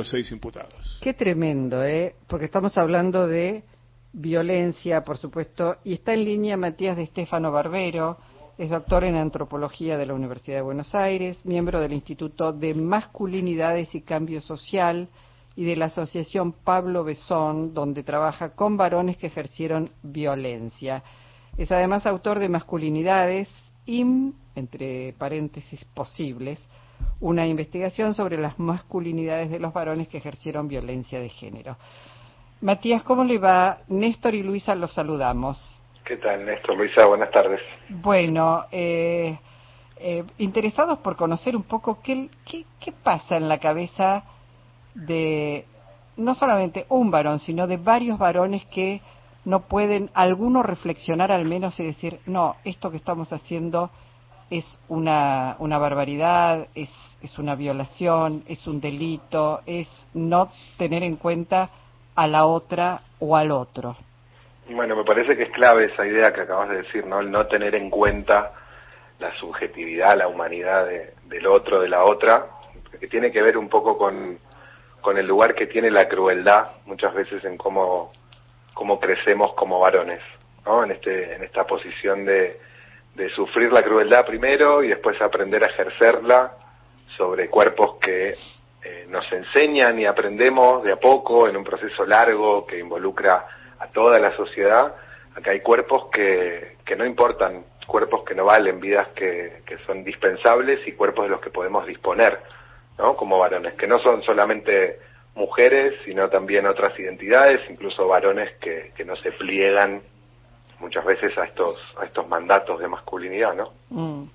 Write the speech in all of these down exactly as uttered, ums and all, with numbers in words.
los seis imputados. Qué tremendo, ¿eh? Porque estamos hablando de violencia, por supuesto, y está en línea Matías de Stefano Barbero, es doctor en antropología de la Universidad de Buenos Aires, miembro del Instituto de Masculinidades y Cambio Social y de la Asociación Pablo Besón, donde trabaja con varones que ejercieron violencia. Es además autor de Masculinidades, I M, entre paréntesis, posibles, una investigación sobre las masculinidades de los varones que ejercieron violencia de género. Matías, ¿cómo le va? Néstor y Luisa los saludamos. ¿Qué tal, Néstor? Luisa, buenas tardes. Bueno, eh, eh, interesados por conocer un poco qué, qué, qué pasa en la cabeza de no solamente un varón, sino de varios varones que no pueden, algunos reflexionar al menos y decir, no, esto que estamos haciendo es una, una barbaridad, es, es una violación, es un delito, es no tener en cuenta a la otra o al otro. Bueno, me parece que es clave esa idea que acabas de decir, ¿no? El no tener en cuenta la subjetividad, la humanidad de, del otro, de la otra, que tiene que ver un poco con, con el lugar que tiene la crueldad muchas veces en cómo, cómo crecemos como varones, ¿no? En este, en esta posición de, de sufrir la crueldad primero y después aprender a ejercerla sobre cuerpos que eh, nos enseñan y aprendemos de a poco en un proceso largo que involucra a toda la sociedad. Acá hay cuerpos que, que no importan, cuerpos que no valen, vidas que, que son dispensables y cuerpos de los que podemos disponer, ¿no? Como varones, que no son solamente mujeres, sino también otras identidades, incluso varones que, que no se pliegan muchas veces a estos, a estos mandatos de masculinidad, ¿no? Mm.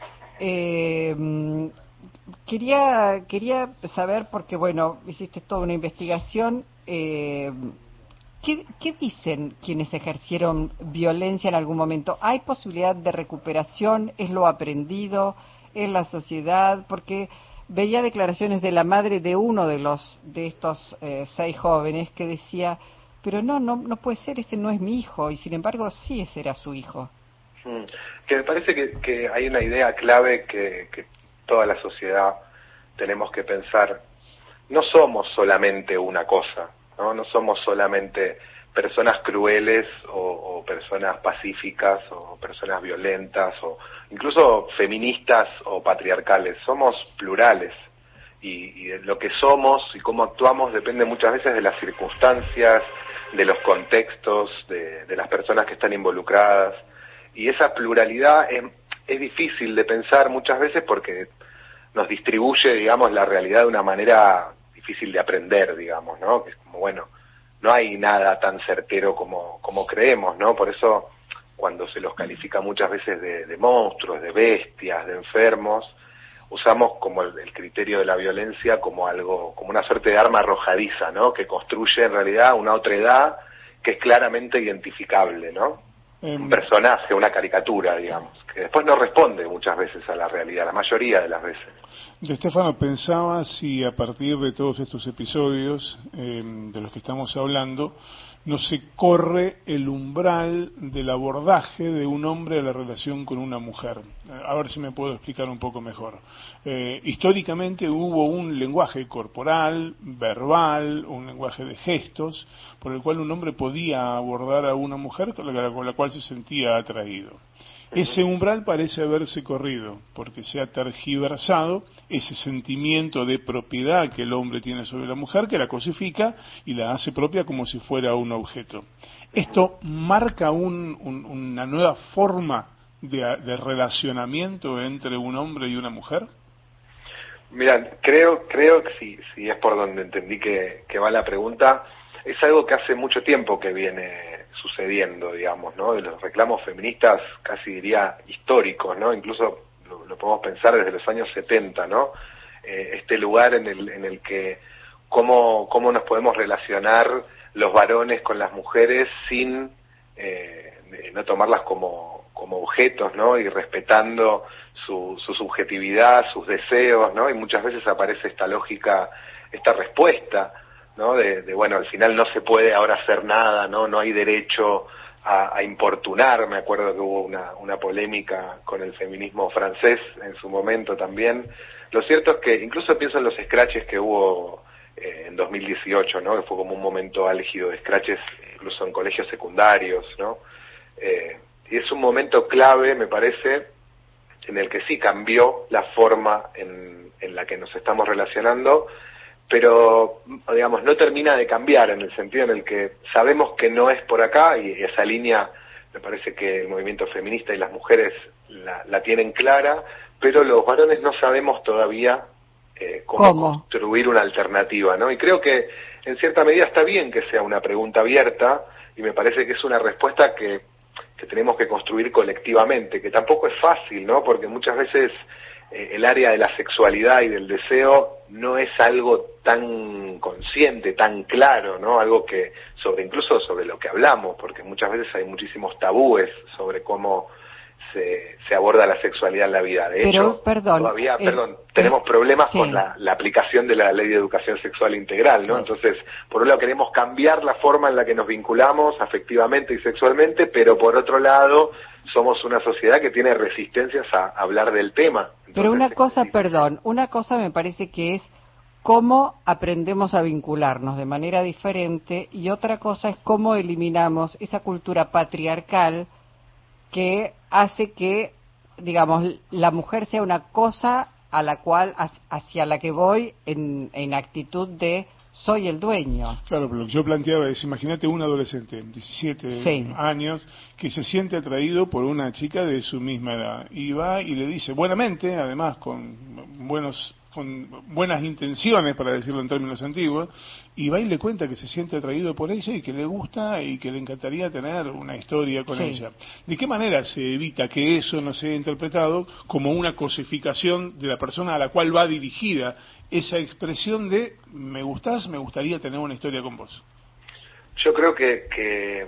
Eh, quería, quería saber, porque bueno, hiciste toda una investigación, eh, ¿Qué, ¿Qué dicen quienes ejercieron violencia en algún momento? ¿Hay posibilidad de recuperación? ¿Es lo aprendido? ¿Es la sociedad? Porque veía declaraciones de la madre de uno de los de estos eh, seis jóvenes que decía, pero no, no, no puede ser, ese no es mi hijo, y sin embargo sí ese era su hijo. Mm. Que me parece que, que hay una idea clave que, que toda la sociedad tenemos que pensar. No somos solamente una cosa, ¿no? No somos solamente personas crueles o, o personas pacíficas o personas violentas o incluso feministas o patriarcales. Somos plurales y, y lo que somos y cómo actuamos depende muchas veces de las circunstancias, de los contextos, de, de las personas que están involucradas, y esa pluralidad es, es difícil de pensar muchas veces porque nos distribuye, digamos, la realidad de una manera difícil de aprender, digamos, ¿no? Que es como, bueno, no hay nada tan certero como, como creemos, ¿no? Por eso, cuando se los califica muchas veces de, de monstruos, de bestias, de enfermos, usamos como el, el criterio de la violencia como algo, como una suerte de arma arrojadiza, ¿no? Que construye en realidad una otra edad que es claramente identificable, ¿no? Un personaje, una caricatura, digamos, que después no responde muchas veces a la realidad, la mayoría de las veces. De Stefano, pensaba si a partir de todos estos episodios eh, de los que estamos hablando, no se corre el umbral del abordaje de un hombre a la relación con una mujer. A ver si me puedo explicar un poco mejor. Eh, históricamente hubo un lenguaje corporal, verbal, un lenguaje de gestos, por el cual un hombre podía abordar a una mujer con la, con la cual se sentía atraído. Ese umbral parece haberse corrido, porque se ha tergiversado ese sentimiento de propiedad que el hombre tiene sobre la mujer, que la cosifica y la hace propia como si fuera un objeto. ¿Esto marca un, un, una nueva forma de, de relacionamiento entre un hombre y una mujer? Mira, creo, creo que si, si es por donde entendí que, que va la pregunta, es algo que hace mucho tiempo que viene sucediendo, digamos, ¿no? De los reclamos feministas, casi diría históricos, ¿no? Incluso lo, lo podemos pensar desde los años setenta, ¿no? Eh, este lugar en el, en el que cómo, cómo nos podemos relacionar los varones con las mujeres sin eh, no tomarlas como, como objetos, ¿no? Y respetando su, su subjetividad, sus deseos, ¿no? Y muchas veces aparece esta lógica, esta respuesta, ¿no? De, de bueno, al final no se puede ahora hacer nada, no no hay derecho a, a importunar. Me acuerdo que hubo una, una polémica con el feminismo francés en su momento también. Lo cierto es que incluso pienso en los scratches que hubo eh, dos mil dieciocho, ¿no? Que fue como un momento álgido de escraches, incluso en colegios secundarios, ¿no? Eh, y es un momento clave, me parece, en el que sí cambió la forma en, en la que nos estamos relacionando, pero, digamos, no termina de cambiar en el sentido en el que sabemos que no es por acá, y esa línea me parece que el movimiento feminista y las mujeres la, la tienen clara, pero los varones no sabemos todavía eh, cómo, cómo construir una alternativa, ¿no? Y creo que en cierta medida está bien que sea una pregunta abierta, y me parece que es una respuesta que, que tenemos que construir colectivamente, que tampoco es fácil, ¿no? Porque muchas veces eh, el área de la sexualidad y del deseo no es algo tan consciente, tan claro, ¿no? Algo que, sobre incluso sobre lo que hablamos, porque muchas veces hay muchísimos tabúes sobre cómo se, se aborda la sexualidad en la vida. De Pero, hecho, perdón, todavía, eh, perdón, tenemos problemas sí. con la, la aplicación de la Ley de Educación Sexual Integral, ¿no? Entonces, por un lado queremos cambiar la forma en la que nos vinculamos afectivamente y sexualmente, pero por otro lado somos una sociedad que tiene resistencias a hablar del tema. Entonces, pero una cosa, sí. perdón, una cosa me parece que es cómo aprendemos a vincularnos de manera diferente, y otra cosa es cómo eliminamos esa cultura patriarcal que hace que, digamos, la mujer sea una cosa a la cual, hacia la que voy en, en actitud de soy el dueño. Claro, pero lo que yo planteaba es, imagínate un adolescente, diecisiete sí. años, que se siente atraído por una chica de su misma edad, y va y le dice, buenamente, además con buenos con buenas intenciones, para decirlo en términos antiguos, y va y le cuenta que se siente atraído por ella y que le gusta y que le encantaría tener una historia con sí. ella. ¿De qué manera se evita que eso no sea interpretado como una cosificación de la persona a la cual va dirigida esa expresión de me gustás, me gustaría tener una historia con vos? Yo creo que, que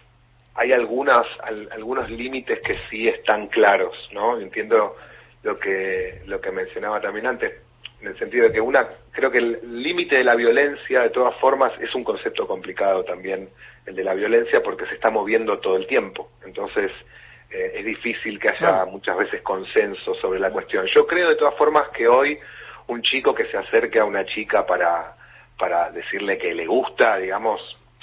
hay algunas, al, algunos límites que sí están claros, ¿no? Entiendo lo que, lo que mencionaba también antes, en el sentido de que una, creo que el límite de la violencia, de todas formas, es un concepto complicado también, el de la violencia, porque se está moviendo todo el tiempo. Entonces, eh, es difícil que haya no. muchas veces consenso sobre la cuestión. Yo creo, de todas formas, que hoy un chico que se acerque a una chica para, para decirle que le gusta, digamos,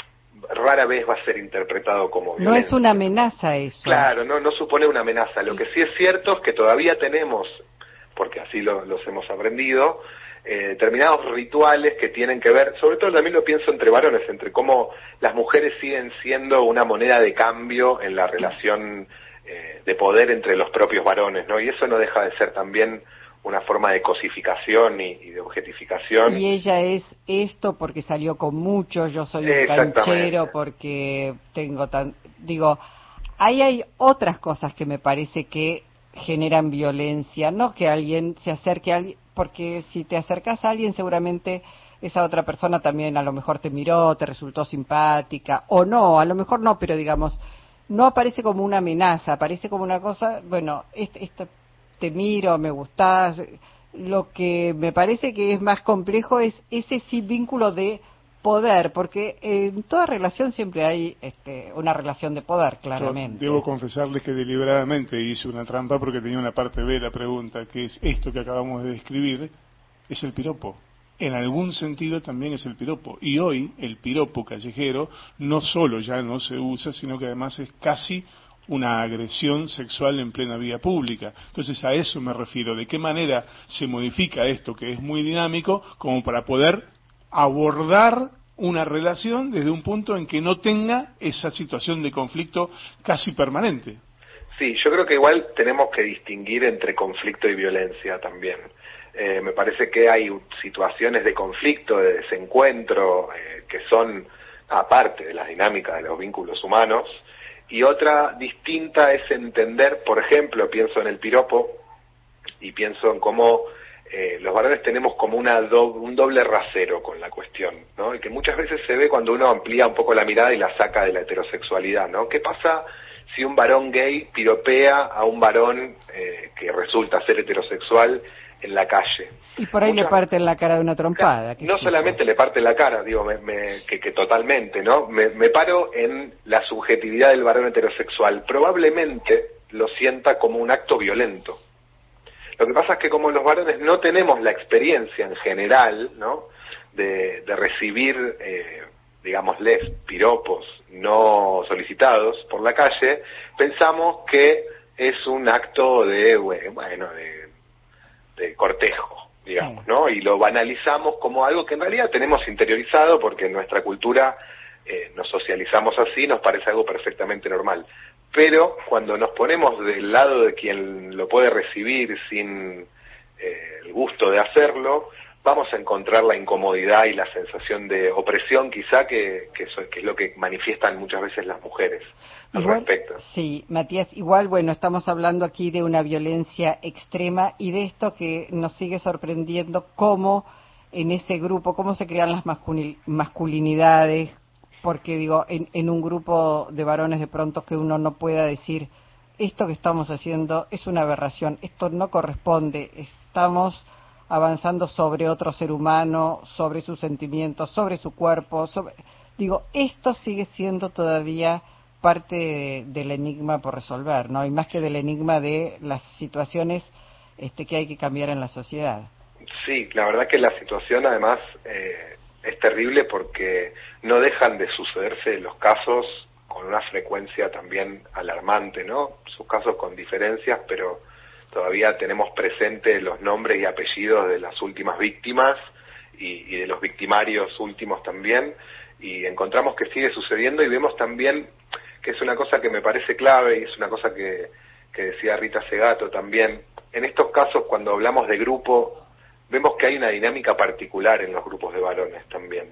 rara vez va a ser interpretado como violencia. No es una amenaza eso. Claro, no, no supone una amenaza. Lo que sí es cierto es que todavía tenemos, porque así lo, los hemos aprendido, eh, determinados rituales que tienen que ver, sobre todo también lo pienso entre varones, entre cómo las mujeres siguen siendo una moneda de cambio en la relación eh, de poder entre los propios varones, ¿no? Y eso no deja de ser también una forma de cosificación y, y de objetificación. Y ella es esto porque salió con mucho, yo soy un canchero porque tengo tan... Digo, ahí hay otras cosas que me parece que generan violencia, no que alguien se acerque a alguien, porque si te acercas a alguien seguramente esa otra persona también a lo mejor te miró, te resultó simpática, o no, a lo mejor no, pero digamos, no aparece como una amenaza, aparece como una cosa, bueno, este, este te miro, me gustás. Lo que me parece que es más complejo es ese sí vínculo de poder, porque en toda relación siempre hay este, una relación de poder, claramente. Yo debo confesarles que deliberadamente hice una trampa porque tenía una parte B de la pregunta, que es esto que acabamos de describir, es el piropo. En algún sentido también es el piropo. Y hoy el piropo callejero no solo ya no se usa, sino que además es casi una agresión sexual en plena vía pública. Entonces a eso me refiero, de qué manera se modifica esto que es muy dinámico como para poder abordar una relación desde un punto en que no tenga esa situación de conflicto casi permanente. Sí, yo creo que igual tenemos que distinguir entre conflicto y violencia también. Eh, me parece que hay situaciones de conflicto, de desencuentro, eh, que son aparte de las dinámicas de los vínculos humanos. Y otra distinta es entender, por ejemplo, pienso en el piropo y pienso en cómo eh, los varones tenemos como una do, un doble rasero con la cuestión, ¿no? Y que muchas veces se ve cuando uno amplía un poco la mirada y la saca de la heterosexualidad, ¿no? ¿Qué pasa si un varón gay piropea a un varón eh, que resulta ser heterosexual en la calle? Y por ahí Muchas, le parte en la cara de una trompada. No solamente le parte la cara, digo, me, me, que, que totalmente, ¿no? Me, me paro en la subjetividad del varón heterosexual. Probablemente lo sienta como un acto violento. Lo que pasa es que como los varones no tenemos la experiencia en general, ¿no? de, de recibir, eh, digámosles, piropos no solicitados por la calle, pensamos que es un acto de, bueno, de, de cortejo, digamos, ¿no? Y lo banalizamos como algo que en realidad tenemos interiorizado porque en nuestra cultura eh, nos socializamos así, nos parece algo perfectamente normal. Pero cuando nos ponemos del lado de quien lo puede recibir sin eh, el gusto de hacerlo, vamos a encontrar la incomodidad y la sensación de opresión quizá que, que, eso, que es lo que manifiestan muchas veces las mujeres al igual, respecto. Sí, Matías, igual, bueno, estamos hablando aquí de una violencia extrema y de esto que nos sigue sorprendiendo, cómo en ese grupo, cómo se crean las masculinidades, porque digo, en, en un grupo de varones de pronto que uno no pueda decir, esto que estamos haciendo es una aberración, esto no corresponde, estamos avanzando sobre otro ser humano, sobre sus sentimientos, sobre su cuerpo, sobre... digo, esto sigue siendo todavía parte de, del enigma por resolver, ¿no? Y más que del enigma de las situaciones este, que hay que cambiar en la sociedad. Sí, la verdad que la situación además eh, es terrible porque no dejan de sucederse los casos con una frecuencia también alarmante, ¿no? Sus casos con diferencias, pero todavía tenemos presentes los nombres y apellidos de las últimas víctimas y, y de los victimarios últimos también, y encontramos que sigue sucediendo y vemos también que es una cosa que me parece clave y es una cosa que, que decía Rita Segato también. En estos casos, cuando hablamos de grupo, vemos que hay una dinámica particular en los grupos de varones también.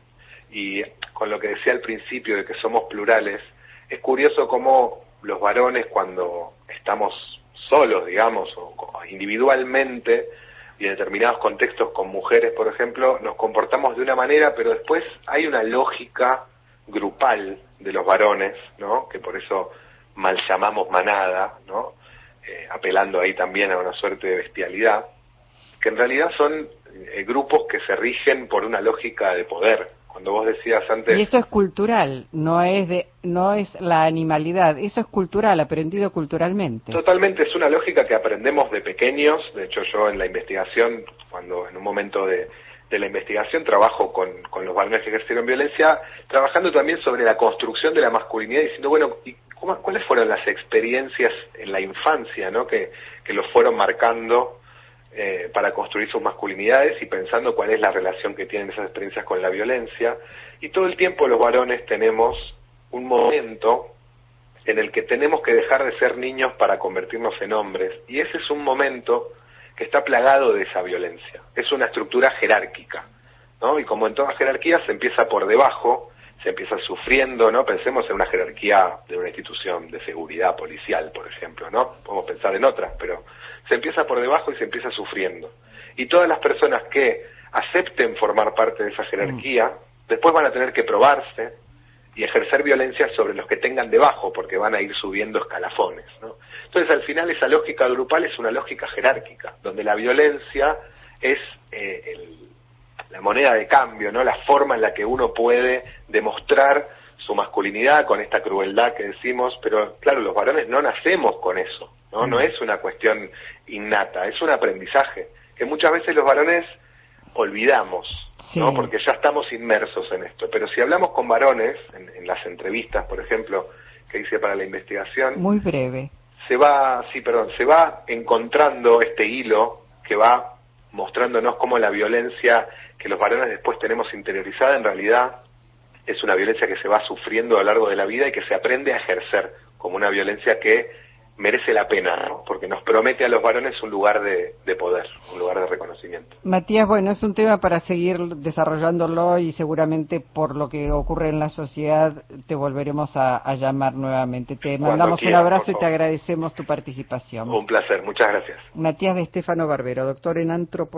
Y con lo que decía al principio de que somos plurales, es curioso cómo los varones cuando estamos solos, digamos, o individualmente, y en determinados contextos con mujeres, por ejemplo, nos comportamos de una manera, pero después hay una lógica grupal de los varones, ¿no? Que por eso mal llamamos manada, ¿no? Eh, apelando ahí también a una suerte de bestialidad, que en realidad son eh, grupos que se rigen por una lógica de poder. Cuando vos decías antes... Y eso es cultural, no es de, no es la animalidad, eso es cultural, aprendido culturalmente. Totalmente, es una lógica que aprendemos de pequeños. De hecho, yo en la investigación, cuando en un momento de, de la investigación trabajo con, con los varones que ejercieron violencia, trabajando también sobre la construcción de la masculinidad, diciendo, bueno, ¿y cómo, cuáles fueron las experiencias en la infancia, ¿no? que, que los fueron marcando Eh, para construir sus masculinidades y pensando cuál es la relación que tienen esas experiencias con la violencia. Y todo el tiempo los varones tenemos un momento en el que tenemos que dejar de ser niños para convertirnos en hombres, y ese es un momento que está plagado de esa violencia. Es una estructura jerárquica, ¿no? Y como en toda jerarquía se empieza por debajo, se empieza sufriendo, ¿no? Pensemos en una jerarquía de una institución de seguridad policial, por ejemplo, ¿no? Podemos pensar en otras, pero se empieza por debajo y se empieza sufriendo. Y todas las personas que acepten formar parte de esa jerarquía, mm. después van a tener que probarse y ejercer violencia sobre los que tengan debajo, porque van a ir subiendo escalafones, ¿no? Entonces, al final, esa lógica grupal es una lógica jerárquica, donde la violencia es eh, el la moneda de cambio, ¿no? La forma en la que uno puede demostrar su masculinidad con esta crueldad que decimos, pero claro, los varones no nacemos con eso, ¿no? No es una cuestión innata, es un aprendizaje que muchas veces los varones olvidamos, ¿no? Sí. Porque ya estamos inmersos en esto. Pero si hablamos con varones, en, en las entrevistas, por ejemplo, que hice para la investigación... Muy breve. Se va, sí, perdón, se va encontrando este hilo que va mostrándonos cómo la violencia que los varones después tenemos interiorizada en realidad es una violencia que se va sufriendo a lo largo de la vida y que se aprende a ejercer como una violencia que merece la pena, ¿no? Porque nos promete a los varones un lugar de, de poder, un lugar de reconocimiento. Matías, bueno, es un tema para seguir desarrollándolo y seguramente por lo que ocurre en la sociedad te volveremos a, a llamar nuevamente. Te Cuando mandamos quieran, un abrazo y te agradecemos tu participación. Un placer, muchas gracias. Matías de Stefano Barbero, doctor en antropología.